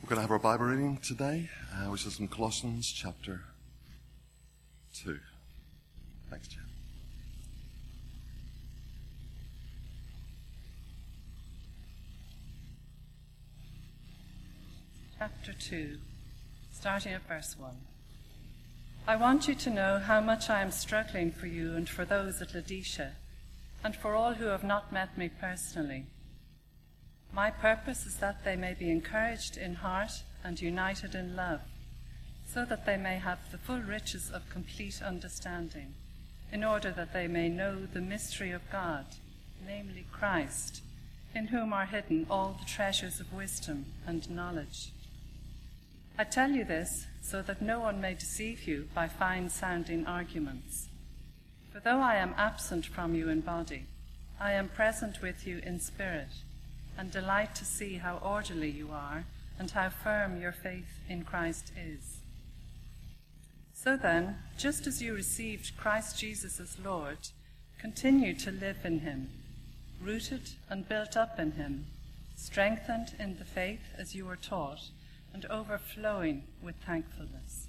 We're going to have our Bible reading today, which is from Colossians chapter 2. Thanks, Jen. Chapter 2, starting at verse 1. I want you to know how much I am struggling for you and for those at Laodicea, and for all who have not met me personally. My purpose is that they may be encouraged in heart and united in love, so that they may have the full riches of complete understanding, in order that they may know the mystery of God, namely Christ, in whom are hidden all the treasures of wisdom and knowledge. I tell you this so that no one may deceive you by fine-sounding arguments. For though I am absent from you in body, I am present with you in spirit, and delight to see how orderly you are and how firm your faith in Christ is. So then, just as you received Christ Jesus as Lord, continue to live in him, rooted and built up in him, strengthened in the faith as you were taught, and overflowing with thankfulness.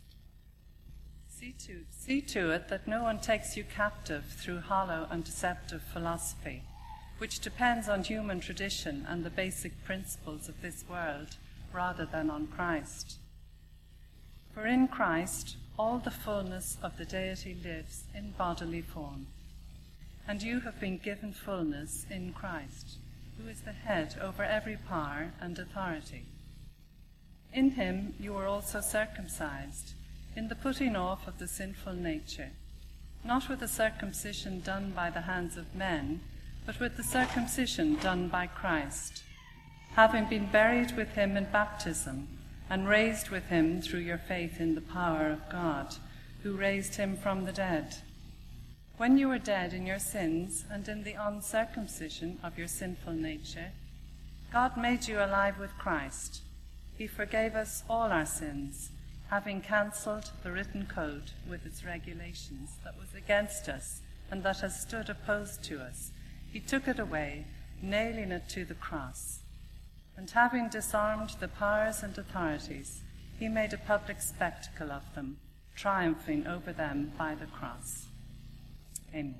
See to it that no one takes you captive through hollow and deceptive philosophy, which depends on human tradition and the basic principles of this world rather than on Christ. For in Christ all the fullness of the deity lives in bodily form, and you have been given fullness in Christ, who is the head over every power and authority. In him you were also circumcised, in the putting off of the sinful nature, not with the circumcision done by the hands of men, but with the circumcision done by Christ, having been buried with him in baptism, and raised with him through your faith in the power of God, who raised him from the dead. When you were dead in your sins and in the uncircumcision of your sinful nature, God made you alive with Christ. He forgave us all our sins, having cancelled the written code with its regulations that was against us and that has stood opposed to us. He took it away, nailing it to the cross. And having disarmed the powers and authorities, he made a public spectacle of them, triumphing over them by the cross. Amen.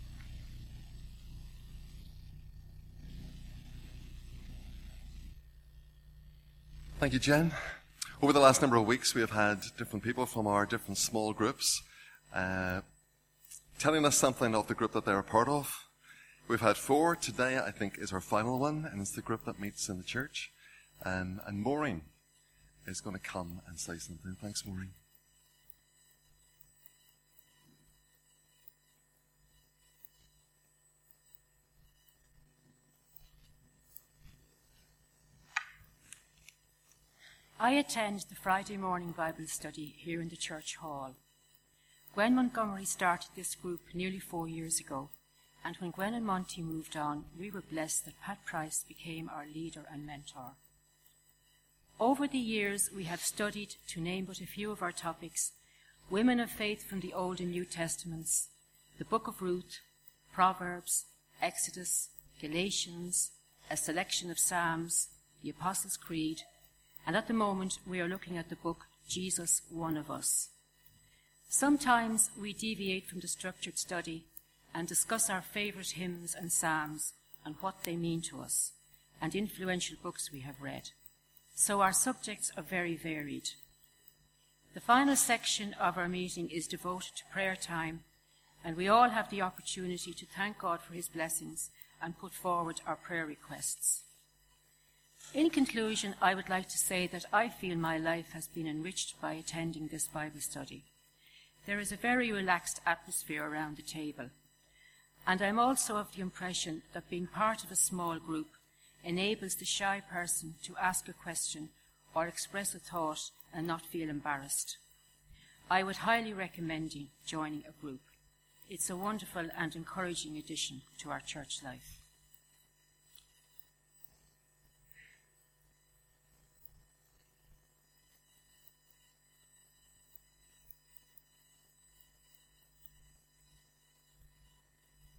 Thank you, Jen. Over the last number of weeks, we have had different people from our different small groups telling us something of the group that they're a part of. We've had 4. Today, I think, is our final one, and it's the group that meets in the church. And Maureen is going to come and say something. Thanks, Maureen. I attend the Friday morning Bible study here in the church hall. Gwen Montgomery started this group nearly 4 years ago, and when Gwen and Monty moved on, we were blessed that Pat Price became our leader and mentor. Over the years, we have studied, to name but a few of our topics, women of faith from the Old and New Testaments, the Book of Ruth, Proverbs, Exodus, Galatians, a selection of Psalms, the Apostles' Creed, and at the moment we are looking at the book Jesus, One of Us. Sometimes we deviate from the structured study and discuss our favourite hymns and psalms and what they mean to us, and influential books we have read. So our subjects are very varied. The final section of our meeting is devoted to prayer time, and we all have the opportunity to thank God for his blessings and put forward our prayer requests. In conclusion, I would like to say that I feel my life has been enriched by attending this Bible study. There is a very relaxed atmosphere around the table, and I'm also of the impression that being part of a small group enables the shy person to ask a question or express a thought and not feel embarrassed. I would highly recommend you joining a group. It's a wonderful and encouraging addition to our church life.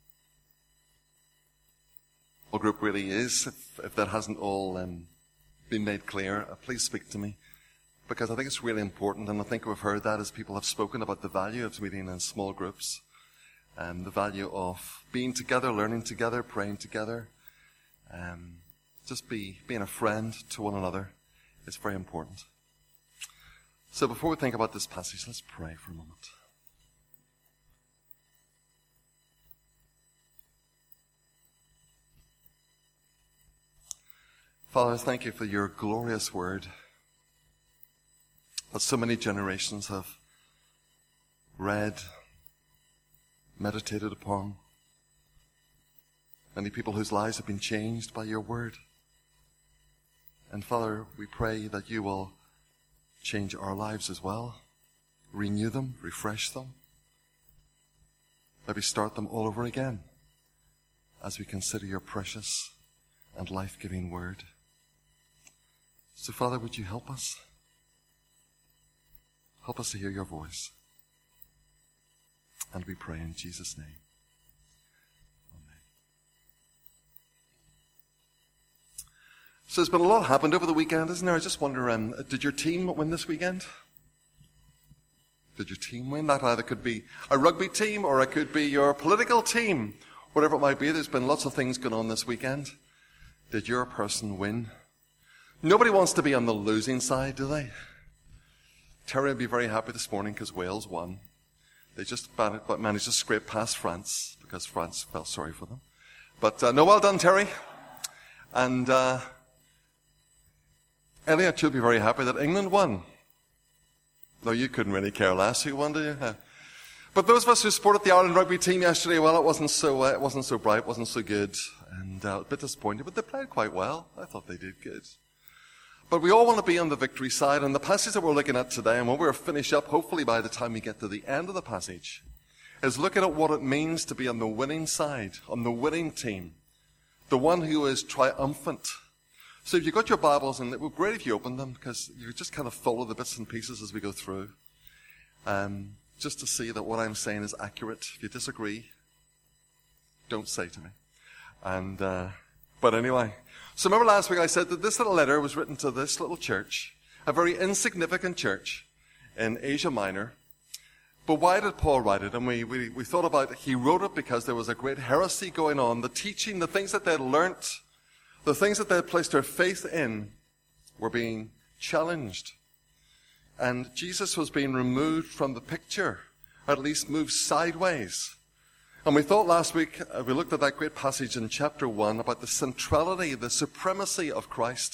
Group really is, if that hasn't all been made clear, please speak to me, because I think it's really important, and I think we've heard that as people have spoken about the value of meeting in small groups, and the value of being together, learning together, praying together, just being a friend to one another is very important. So before we think about this passage, let's pray for a moment. Father, thank you for your glorious word that so many generations have read, meditated upon. Many people whose lives have been changed by your word. And Father, we pray that you will change our lives as well. Renew them, refresh them. Maybe start them all over again as we consider your precious and life-giving word. So Father, would you help us? Help us to hear your voice. And we pray in Jesus' name. Amen. So there's been a lot happened over the weekend, isn't there? I just wonder, did your team win this weekend? Did your team win? That either could be a rugby team or it could be your political team. Whatever it might be, there's been lots of things going on this weekend. Did your person win? Nobody wants to be on the losing side, do they? Terry would be very happy this morning because Wales won. They just managed to scrape past France because France felt sorry for them. But no, well done, Terry. And Elliot, you'll be very happy that England won. Though you couldn't really care less who won, do you? But those of us who supported the Ireland rugby team yesterday, well, it wasn't so bright, wasn't so good, and a bit disappointed. But they played quite well. I thought they did good. But we all want to be on the victory side, and the passage that we're looking at today, and when we're finish up, hopefully by the time we get to the end of the passage, is looking at what it means to be on the winning side, on the winning team, the one who is triumphant. So if you've got your Bibles, and it would be great if you opened them, because you just kind of follow the bits and pieces as we go through, just to see that what I'm saying is accurate. If you disagree, don't say to me. But anyway, so remember last week I said that this little letter was written to this little church, a very insignificant church in Asia Minor. But why did Paul write it? And we thought about it. He wrote it because there was a great heresy going on. The teaching, the things that they'd learnt, the things that they had placed their faith in were being challenged. And Jesus was being removed from the picture, or at least moved sideways. And we thought last week, we looked at that great passage in chapter 1 about the centrality, the supremacy of Christ.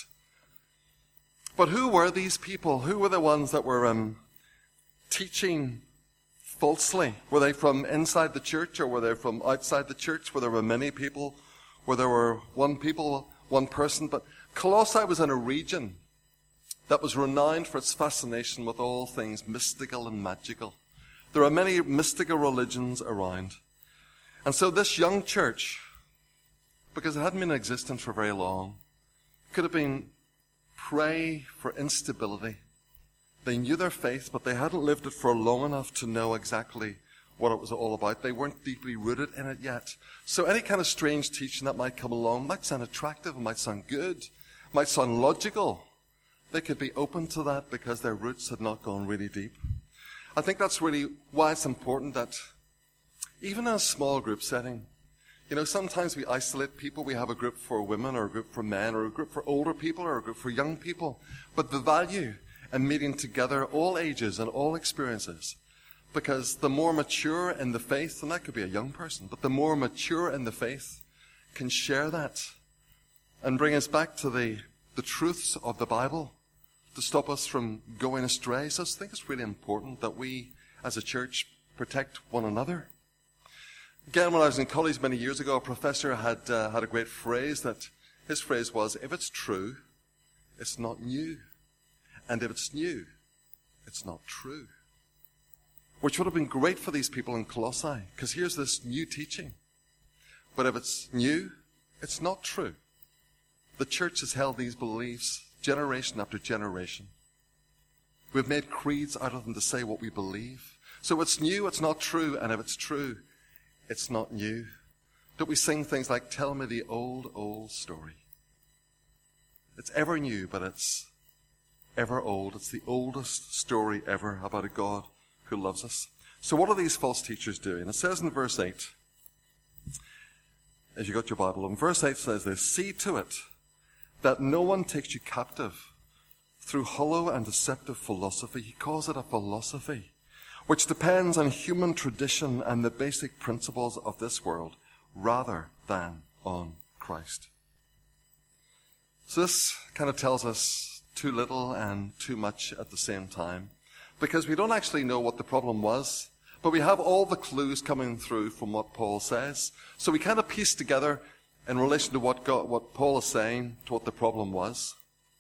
But who were these people? Who were the ones that were teaching falsely? Were they from inside the church or were they from outside the church where there were many people, where there were one person? But Colossae was in a region that was renowned for its fascination with all things mystical and magical. There are many mystical religions around. And so this young church, because it hadn't been in existence for very long, could have been prey for instability. They knew their faith, but they hadn't lived it for long enough to know exactly what it was all about. They weren't deeply rooted in it yet. So any kind of strange teaching that might come along might sound attractive, it might sound good, might sound logical. They could be open to that because their roots had not gone really deep. I think that's really why it's important that even in a small group setting, sometimes we isolate people. We have a group for women or a group for men or a group for older people or a group for young people. But the value in meeting together all ages and all experiences, because the more mature in the faith, and that could be a young person, but the more mature in the faith can share that and bring us back to the truths of the Bible to stop us from going astray. So I think it's really important that we as a church protect one another. Again, when I was in college many years ago, a professor had a great phrase. That his phrase was, if it's true, it's not new. And if it's new, it's not true. Which would have been great for these people in Colossae, because here's this new teaching. But if it's new, it's not true. The church has held these beliefs generation after generation. We've made creeds out of them to say what we believe. So it's new, it's not true, and if it's true, it's not new. Don't we sing things like, tell me the old, old story? It's ever new, but it's ever old. It's the oldest story ever about a God who loves us. So what are these false teachers doing? It says in verse 8, as you got your Bible, and verse 8 says this, "See to it that no one takes you captive through hollow and deceptive philosophy." He calls it a philosophy, which depends on human tradition and the basic principles of this world, rather than on Christ. So this kind of tells us too little and too much at the same time, because we don't actually know what the problem was, but we have all the clues coming through from what Paul says. So we kind of piece together in relation to what Paul is saying to what the problem was.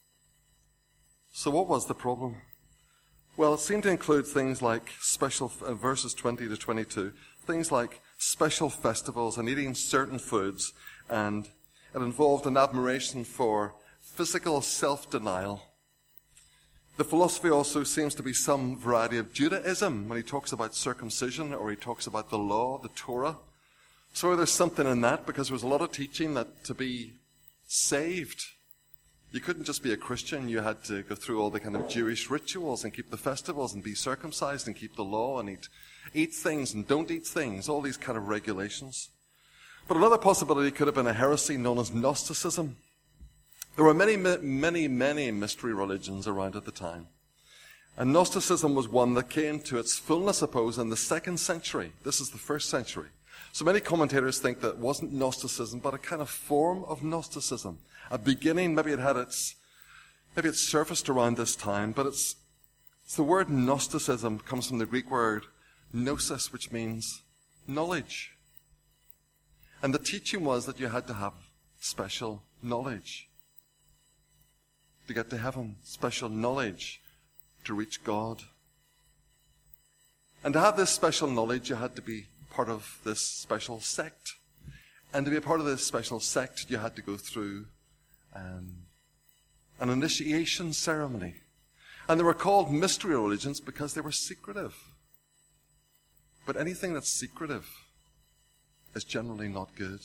So what was the problem? Well, it seemed to include things like verses 20 to 22, things like special festivals and eating certain foods, and it involved an admiration for physical self-denial. The philosophy also seems to be some variety of Judaism when he talks about circumcision or he talks about the law, the Torah. So there's something in that, because there was a lot of teaching that to be saved, you couldn't just be a Christian. You had to go through all the kind of Jewish rituals and keep the festivals and be circumcised and keep the law and eat things and don't eat things, all these kind of regulations. But another possibility could have been a heresy known as Gnosticism. There were many mystery religions around at the time. And Gnosticism was one that came to its fullness, I suppose, in the 2nd century. This is the 1st century. So many commentators think that it wasn't Gnosticism, but a kind of form of Gnosticism. A beginning, maybe it surfaced around this time, but it's the word Gnosticism comes from the Greek word gnosis, which means knowledge. And the teaching was that you had to have special knowledge to get to heaven, special knowledge to reach God. And to have this special knowledge, you had to be part of this special sect. And to be a part of this special sect, you had to go through an initiation ceremony. And they were called mystery religions because they were secretive. But anything that's secretive is generally not good.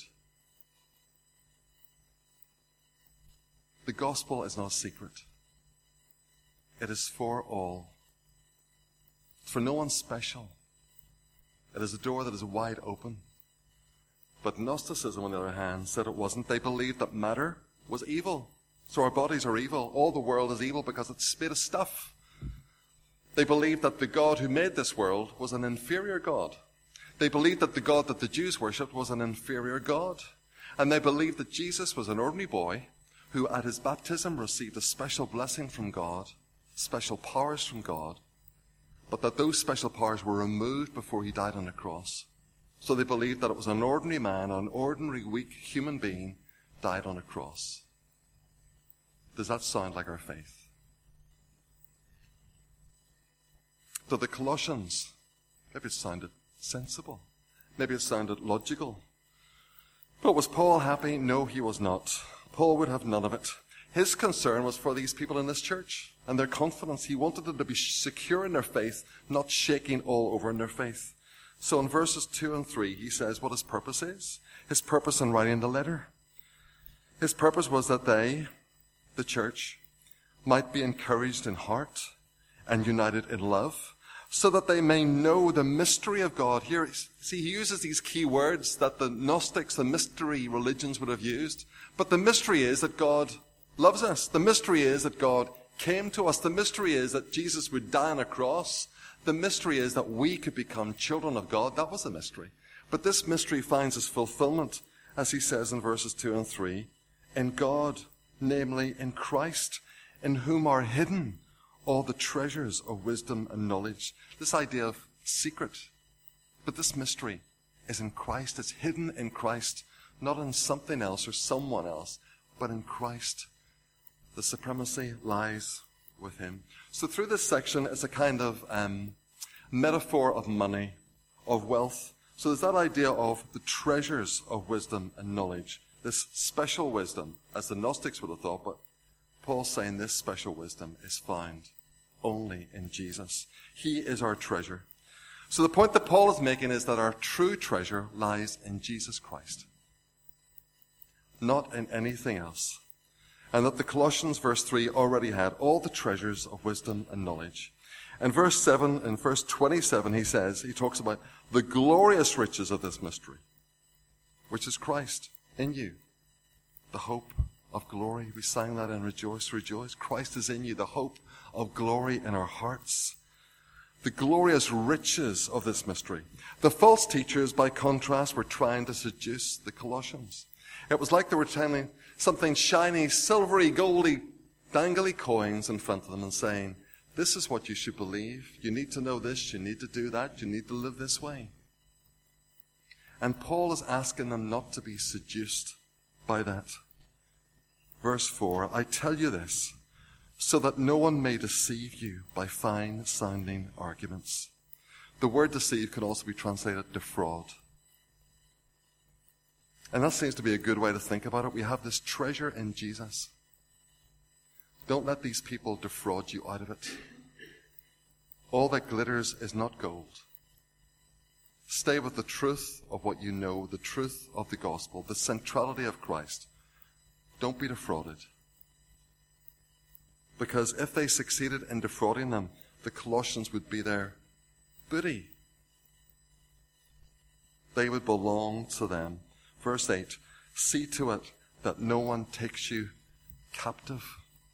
The gospel is not a secret. It is for all. It's for no one special. It is a door that is wide open. But Gnosticism, on the other hand, said it wasn't. They believed that matter was evil. So our bodies are evil. All the world is evil because it's made of stuff. They believed that the God who made this world was an inferior God. They believed that the God that the Jews worshipped was an inferior God. And they believed that Jesus was an ordinary boy who at his baptism received a special blessing from God, special powers from God, but that those special powers were removed before he died on the cross. So they believed that it was an ordinary man, an ordinary weak human being, died on a cross. Does that sound like our faith? To the Colossians, maybe it sounded sensible. Maybe it sounded logical. But was Paul happy? No, he was not. Paul would have none of it. His concern was for these people in this church and their confidence. He wanted them to be secure in their faith, not shaking all over in their faith. So in verses 2 and 3, he says what his purpose is. His purpose in writing the letter. His purpose was that they, the church, might be encouraged in heart and united in love, so that they may know the mystery of God. Here, see, he uses these key words that the Gnostics, the mystery religions would have used. But the mystery is that God loves us. The mystery is that God came to us. The mystery is that Jesus would die on a cross. The mystery is that we could become children of God. That was the mystery. But this mystery finds its fulfillment, as he says in verses 2 and 3, in God, namely in Christ, in whom are hidden all the treasures of wisdom and knowledge. This idea of secret. But this mystery is in Christ. It's hidden in Christ, not in something else or someone else, but in Christ. The supremacy lies with him. So through this section, it's a kind of metaphor of money, of wealth. So there's that idea of the treasures of wisdom and knowledge. This special wisdom, as the Gnostics would have thought, but Paul's saying this special wisdom is found only in Jesus. He is our treasure. So the point that Paul is making is that our true treasure lies in Jesus Christ, not in anything else. and that the Colossians, verse 3, already had all the treasures of wisdom and knowledge. In verse 7, in verse 27, he talks about the glorious riches of this mystery, which is Christ in you, the hope of glory. We sang that in Rejoice, Rejoice. Christ is in you, the hope of glory in our hearts. The glorious riches of this mystery. The false teachers, by contrast, were trying to seduce the Colossians. It was like they were telling something shiny, silvery, goldy, dangly coins in front of them and saying, this is what you should believe. You need to know this. You need to do that. You need to live this way. And Paul is asking them not to be seduced by that. Verse 4, I tell you this, so that no one may deceive you by fine-sounding arguments. The word deceive can also be translated defraud. And that seems to be a good way to think about it. We have this treasure in Jesus. Don't let these people defraud you out of it. All that glitters is not gold. Stay with the truth of what you know, the truth of the gospel, the centrality of Christ. Don't be defrauded. Because if they succeeded in defrauding them, the Colossians would be their booty. They would belong to them. Verse 8, see to it that no one takes you captive.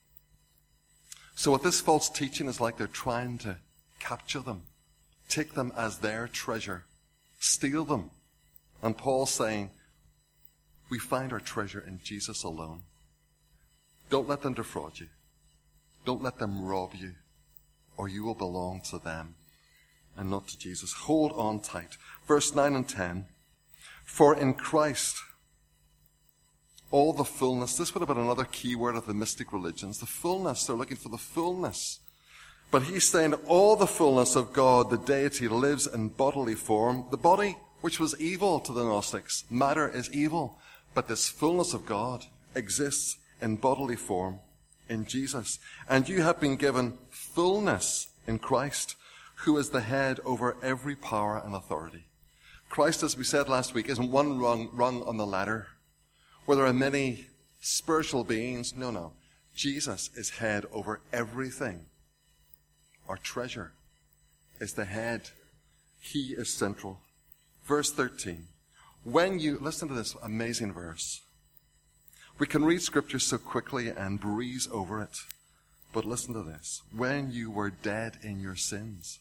So what this false teaching is like, they're trying to capture them, take them as their treasure, steal them. And Paul's saying, we find our treasure in Jesus alone. Don't let them defraud you. Don't let them rob you, or you will belong to them and not to Jesus. Hold on tight. Verse 9 and 10, for in Christ all the fullness, this would have been another key word of the mystic religions, the fullness, they're looking for the fullness. But he's saying all the fullness of God, the deity, lives in bodily form. The body, which was evil to the Gnostics, matter is evil, but this fullness of God exists in bodily form in Jesus. And you have been given fullness in Christ, who is the head over every power and authority. Christ, as we said last week, isn't one rung on the ladder where there are many spiritual beings. No. Jesus is head over everything. Our treasure is the head. He is central. Verse 13. Listen to this amazing verse. We can read scripture so quickly and breeze over it. But listen to this. When you were dead in your sins,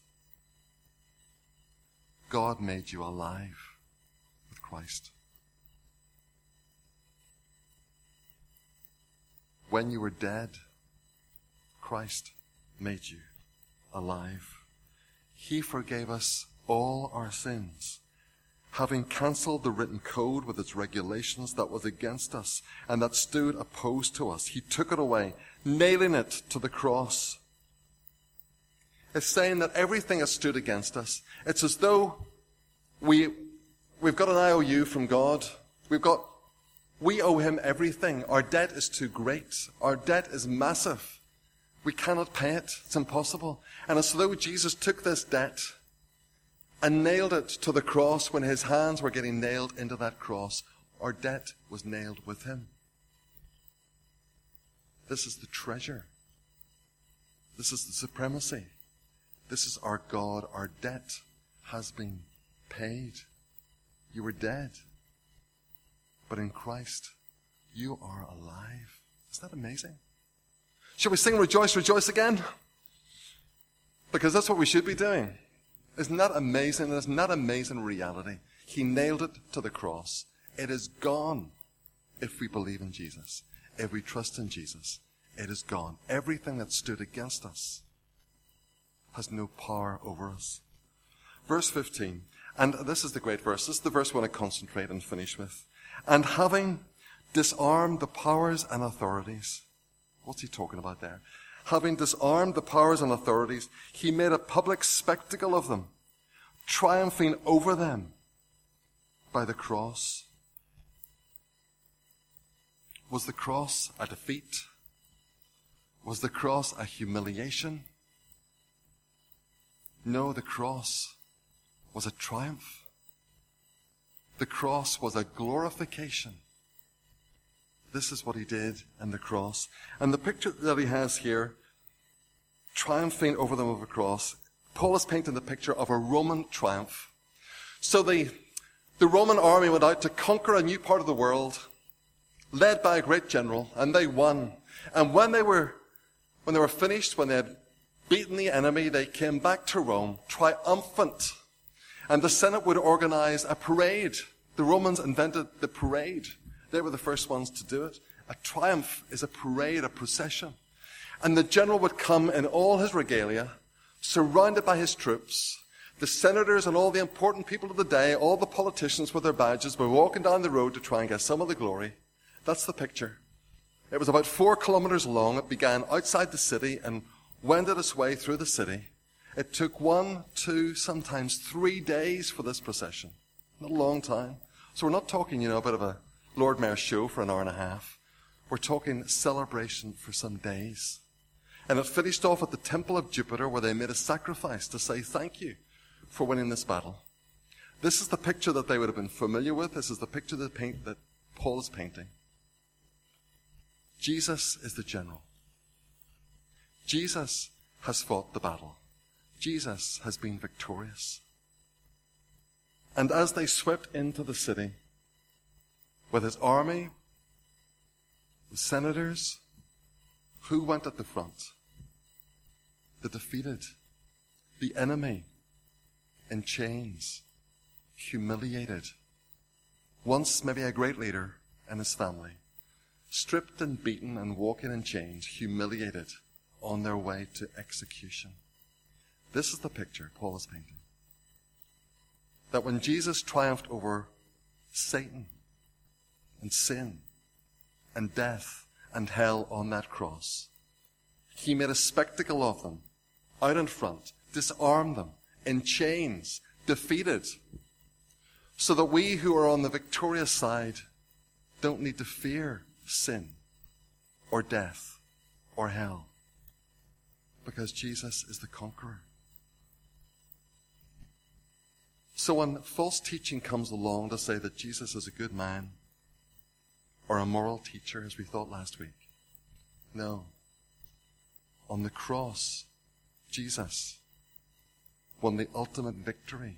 God made you alive with Christ. When you were dead, Christ made you alive. He forgave us all our sins, having cancelled the written code with its regulations that was against us and that stood opposed to us. He took it away, nailing it to the cross. It's saying that everything has stood against us. It's as though we've got an IOU from God. We owe him everything. Our debt is too great. Our debt is massive. We cannot pay it. It's impossible. And it's as though Jesus took this debt and nailed it to the cross. When his hands were getting nailed into that cross, our debt was nailed with him. This is the treasure. This is the supremacy. This is our God. Our debt has been paid. You were dead. But in Christ, you are alive. Isn't that amazing? Shall we sing Rejoice, Rejoice again? Because that's what we should be doing. Isn't that amazing? Isn't that amazing reality? He nailed it to the cross. It is gone if we believe in Jesus. If we trust in Jesus, it is gone. Everything that stood against us has no power over us. Verse 15, and this is the great verse. This is the verse I want to concentrate and finish with. And having disarmed the powers and authorities. What's he talking about there? Having disarmed the powers and authorities, he made a public spectacle of them, triumphing over them by the cross. Was the cross a defeat? Was the cross a humiliation? No, the cross was a triumph. The cross was a glorification. This is what he did on the cross. And the picture that he has here, triumphing over them of a cross, Paul is painting the picture of a Roman triumph. So the Roman army went out to conquer a new part of the world, led by a great general, and they won. And when they were finished, when they had beaten the enemy, they came back to Rome, triumphant. And the Senate would organize a parade. The Romans invented the parade. They were the first ones to do it. A triumph is a parade, a procession. And the general would come in all his regalia, surrounded by his troops. The senators and all the important people of the day, all the politicians with their badges, were walking down the road to try and get some of the glory. That's the picture. It was about 4 kilometers long. It began outside the city and wended its way through the city. It took 1, 2, sometimes 3 days for this procession. Not a long time. So we're not talking, a bit of a Lord Mayor's show for an hour and a half. We're talking celebration for some days. And it finished off at the Temple of Jupiter, where they made a sacrifice to say thank you for winning this battle. This is the picture that they would have been familiar with. This is the picture that Paul is painting. Jesus is the general. Jesus has fought the battle. Jesus has been victorious. And as they swept into the city with his army, the senators, who went at the front? The defeated, the enemy in chains, humiliated. Once maybe a great leader and his family, stripped and beaten and walking in chains, humiliated on their way to execution. This is the picture Paul is painting. That when Jesus triumphed over Satan and sin and death and hell on that cross, he made a spectacle of them out in front, disarmed them in chains, defeated, so that we who are on the victorious side don't need to fear sin or death or hell, because Jesus is the conqueror. So when false teaching comes along to say that Jesus is a good man or a moral teacher, as we thought last week, no. On the cross, Jesus won the ultimate victory.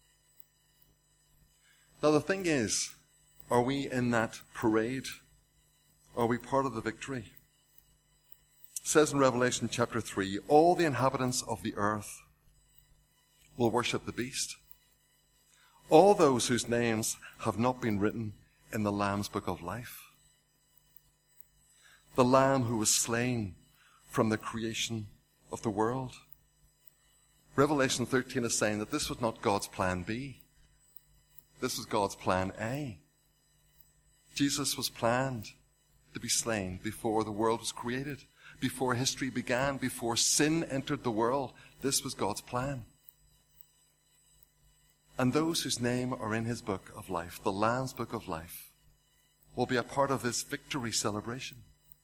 Now the thing is, are we in that parade? Are we part of the victory? It says in Revelation chapter 3, all the inhabitants of the earth will worship the beast. All those whose names have not been written in the Lamb's book of life. The Lamb who was slain from the creation of the world. Revelation 13 is saying that this was not God's plan B. This was God's plan A. Jesus was planned to be slain before the world was created, before history began, before sin entered the world. This was God's plan. And those whose name are in his book of life, the Lamb's book of life, will be a part of this victory celebration.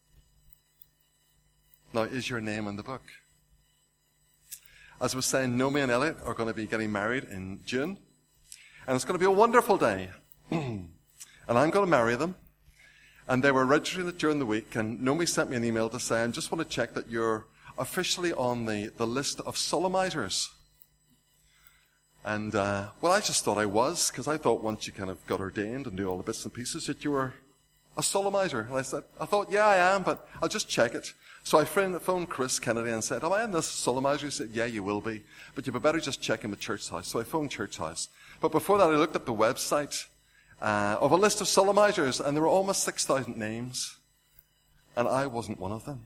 Now, is your name in the book? As I was saying, Naomi and Elliot are going to be getting married in June. And it's going to be a wonderful day. And I'm going to marry them. And they were registering it during the week. And Naomi sent me an email to say, I just want to check that you're officially on the list of solemnizers. And, well, I just thought I was, because I thought once you kind of got ordained and knew all the bits and pieces that you were a solemnizer. And I thought, yeah, I am, but I'll just check it. So I phoned Chris Kennedy and said, am I in this solemnizer? He said, yeah, you will be, but you'd better just check in with Church House. So I phoned Church House. But before that, I looked up the website of a list of solemnizers, and there were almost 6,000 names, and I wasn't one of them.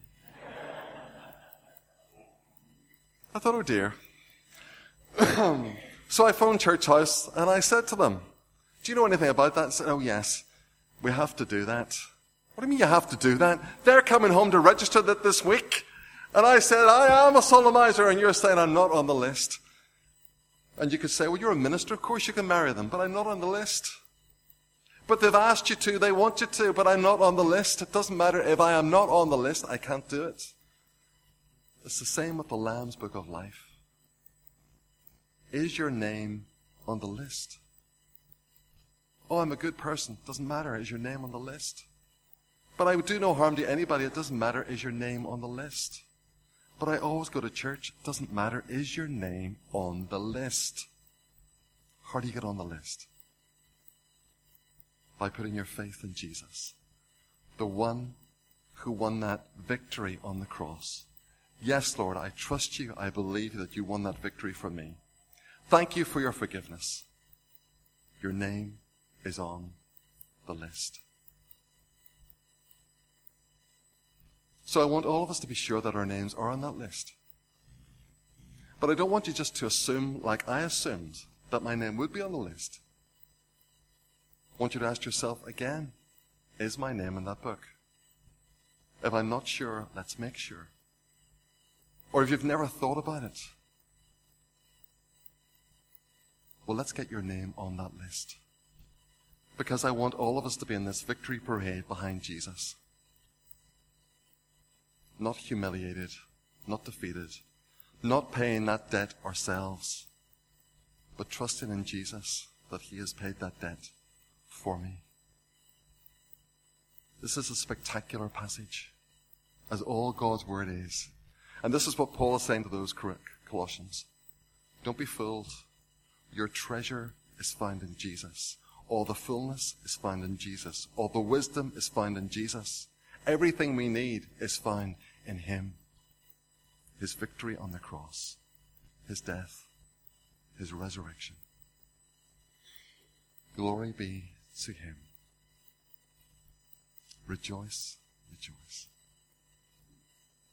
I thought, oh dear. So I phoned Church House, and I said to them, do you know anything about that? They said, oh yes, we have to do that. What do you mean you have to do that? They're coming home to register that this week. And I said, I am a solemnizer, and you're saying I'm not on the list. And you could say, well, you're a minister, of course you can marry them, but I'm not on the list. But they've asked you to, they want you to, but I'm not on the list. It doesn't matter. If I am not on the list, I can't do it. It's the same with the Lamb's book of life. Is your name on the list? Oh, I'm a good person. Doesn't matter. Is your name on the list? But I would do no harm to anybody. It doesn't matter, is your name on the list? But I always go to church. It doesn't matter, is your name on the list? How do you get on the list? By putting your faith in Jesus, the one who won that victory on the cross. Yes, Lord, I trust you. I believe that you won that victory for me. Thank you for your forgiveness. Your name is on the list. So I want all of us to be sure that our names are on that list. But I don't want you just to assume, like I assumed, that my name would be on the list. I want you to ask yourself again, is my name in that book? If I'm not sure, let's make sure. Or if you've never thought about it, well, let's get your name on that list. Because I want all of us to be in this victory parade behind Jesus. Not humiliated, not defeated, not paying that debt ourselves, but trusting in Jesus that he has paid that debt for me. This is a spectacular passage, as all God's word is. And this is what Paul is saying to those Colossians. Don't be fooled. Your treasure is found in Jesus. All the fullness is found in Jesus. All the wisdom is found in Jesus. Everything we need is found in him. His victory on the cross, his death, his resurrection. Glory be to him. Rejoice, rejoice.